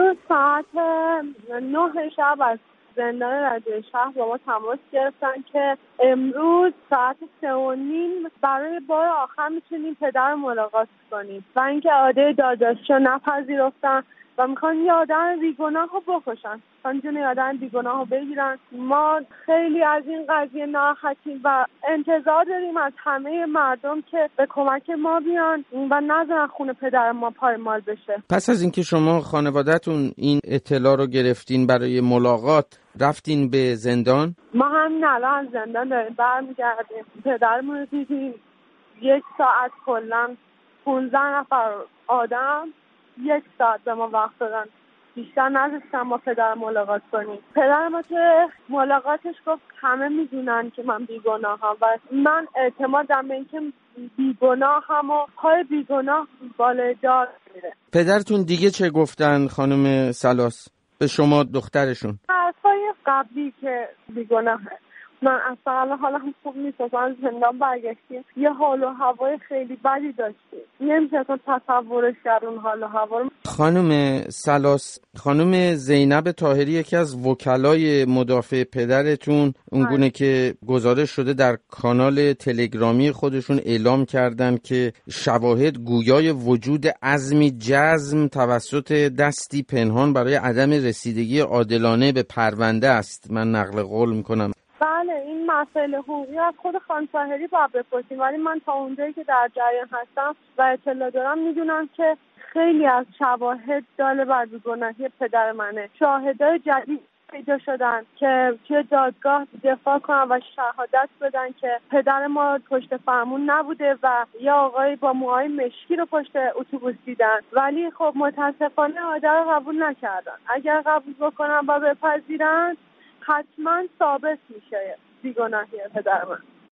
امروز ساعت 9 شب از زندان رضای شهر با ما تماس گرفتن که امروز ساعت 3:30 برای بار آخر میتونیم پدر ملاقات کنیم و اینکه عاده داداشو نپذیرفتن و میخوان یه آدم بیگناه رو بکشن، میخوان جون یه آدم بیگناه رو بگیرن. ما خیلی از این قضیه ناراحتیم و انتظار داریم از همه مردم که به کمک ما بیان و نذارن خون پدر ما پایمال بشه. پس از اینکه شما خانواده‌تون این اطلاع رو گرفتین برای ملاقات رفتین به زندان؟ ما همین الان زندان داریم برمیگردیم. پدرمون رو دیدیم 1 ساعت کلا 15 نفر آدم 1 ساعت به ما وقت دادن، بیشتر نذاشتن با پدر ملاقات کنیم. پدر ما که ملاقاتش گفت همه میدونن که من بیگناهم و من اعتمادم به این که بیگناهم و پای بیگناه بالای دار میره. پدرتون دیگه چه گفتن خانم سلاس به شما دخترشون؟ حرفای قبلی که بیگناه من اصلا حالم خوب نیست، از زندان برگشتیم یه حال و هوای خیلی بدی داشتیم، نمیشه اصلا تصورش کرد اون حال و هوا رو. خانم سلاس، خانم زینب طاهری یکی از وکلای مدافع پدرتون اونگونه که گزارش شده در کانال تلگرامی خودشون اعلام کردن که شواهد گویای وجود عزمی جزم توسط دستی پنهان برای عدم رسیدگی عادلانه به پرونده است. من نقل قول میکنم. بله، این مسائل حقوقی از خود خانم طاهری باید بپرسیم، ولی من تا اونجایی که در جریان هستم و اطلاع دارم میدونم که خیلی از شواهد داله بر بیگناهی پدر منه. شاهدای جدید پیدا شدن که توی دادگاه دفاع کنن و شهادت بدن که پدر ما پشت فرمون نبوده و یا آقای با موهای مشکی رو پشت اتوبوس دیدن، ولی خب متاسفانه عاده رو قبول نکردن. اگر قبول بکنن و بپذیرن حتما ثابت میشه بیگناهی پدر من.